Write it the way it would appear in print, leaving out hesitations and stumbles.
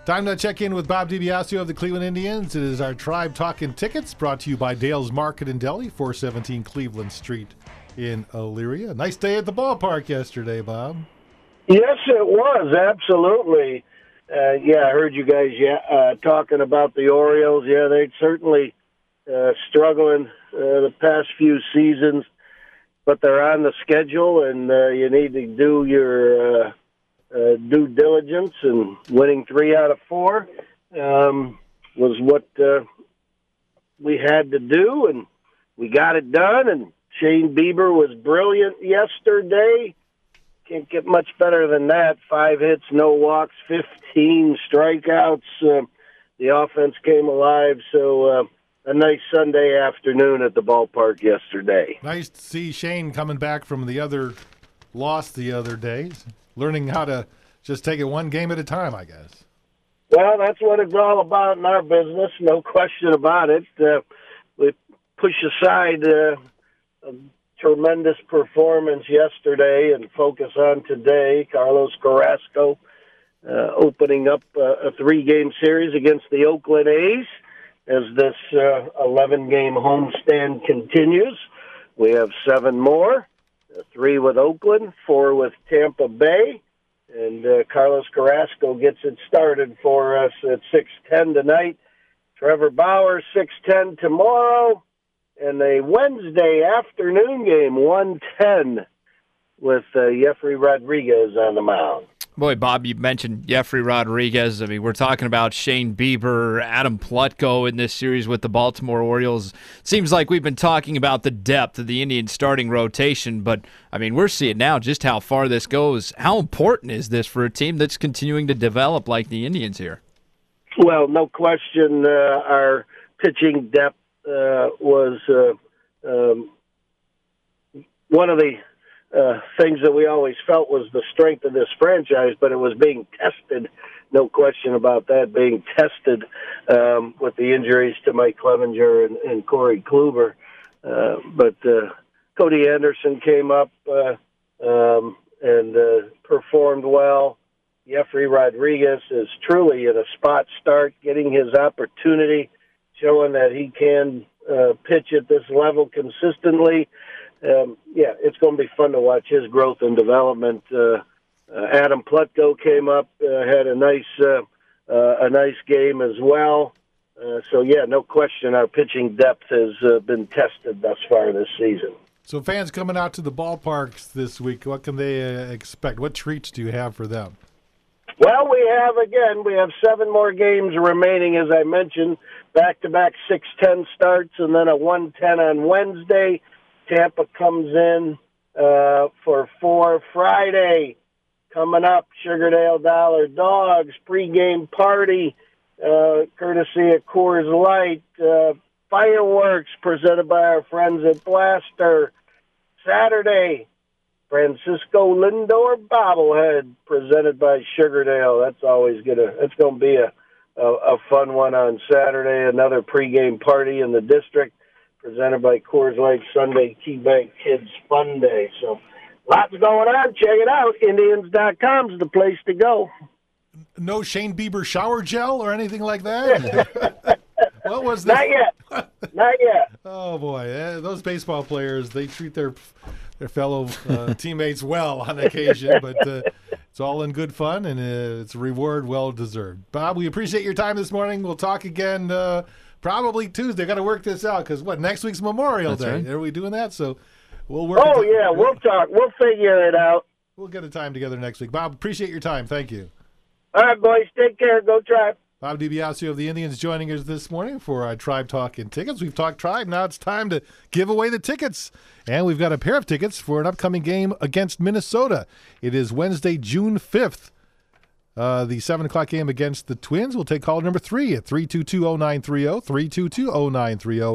Time to check in with Bob DiBiasio of the Cleveland Indians. It is our Tribe Talking Tickets, brought to you by Dale's Market and Deli, 417 Cleveland Street in Elyria. Nice day at the ballpark yesterday, Bob. Yes, it was, absolutely. I heard you guys talking about the Orioles. Yeah, they're certainly struggling the past few seasons, but they're on the schedule, and you need to do your due diligence, and winning 3 out of 4 was what we had to do, and we got it done. And Shane Bieber was brilliant yesterday. Can't get much better than that. 5 hits, no walks, 15 strikeouts. The offense came alive, so a nice Sunday afternoon at the ballpark yesterday. Nice to see Shane coming back from the other loss the other day, learning how to just take it one game at a time, I guess. Well, that's what it's all about in our business, no question about it. We push aside a tremendous performance yesterday and focus on today. Carlos Carrasco opening up a 3-game series against the Oakland A's as this 11-game homestand continues. We have 7 more, 3 with Oakland, 4 with Tampa Bay, and Carlos Carrasco gets it started for us at 6:10 tonight. Trevor Bauer, 6:10 tomorrow. And a Wednesday afternoon game, 1:10, with Jeffrey Rodriguez on the mound. Boy, Bob, you mentioned Jeffrey Rodriguez. I mean, we're talking about Shane Bieber, Adam Plutko in this series with the Baltimore Orioles. Seems like we've been talking about the depth of the Indians' starting rotation, but, I mean, we're seeing now just how far this goes. How important is this for a team that's continuing to develop like the Indians here? Well, no question, our pitching depth was one of the things that we always felt was the strength of this franchise, but it was being tested, no question about that, being tested with the injuries to Mike Clevenger and Corey Kluber. But Cody Anderson came up and performed well. Jeffrey Rodriguez is truly in a spot start, getting his opportunity, showing that he can pitch at this level consistently. It's going to be fun to watch his growth and development. Adam Plutko came up, had a nice game as well. No question, our pitching depth has been tested thus far this season. So fans coming out to the ballparks this week, what can they expect? What treats do you have for them? Well, we have 7 more games remaining, as I mentioned, back-to-back 6:10 starts, and then a 1:10 on Wednesday. Tampa comes in for 4 Friday. Coming up, Sugardale Dollar Dogs, pregame party, courtesy of Coors Light, fireworks presented by our friends at Blaster. Saturday, Francisco Lindor bobblehead presented by Sugardale. That's going to be a fun one on Saturday. Another pregame party in the district presented by Coors Light. Sunday, KeyBank Kids Fun Day. So lots going on. Check it out. Indians.com is the place to go. No Shane Bieber shower gel or anything like that? What was that? Not yet. Oh, boy. Those baseball players, they treat their fellow teammates well on occasion, but it's all in good fun, and it's a reward well-deserved. Bob, we appreciate your time this morning. We'll talk again probably Tuesday. Got to work this out because, next week's Memorial Day. Right. Are we doing that? So we'll work. We'll talk. We'll figure it out. We'll get a time together next week. Bob, appreciate your time. Thank you. All right, boys. Take care. Go Tribe. Bob DiBiasio of the Indians joining us this morning for our Tribe Talk and tickets. We've talked Tribe. Now it's time to give away the tickets. And we've got a pair of tickets for an upcoming game against Minnesota. It is Wednesday, June 5th. The 7 o'clock game against the Twins. We'll take call number 3 at 322-0930, 322-0930.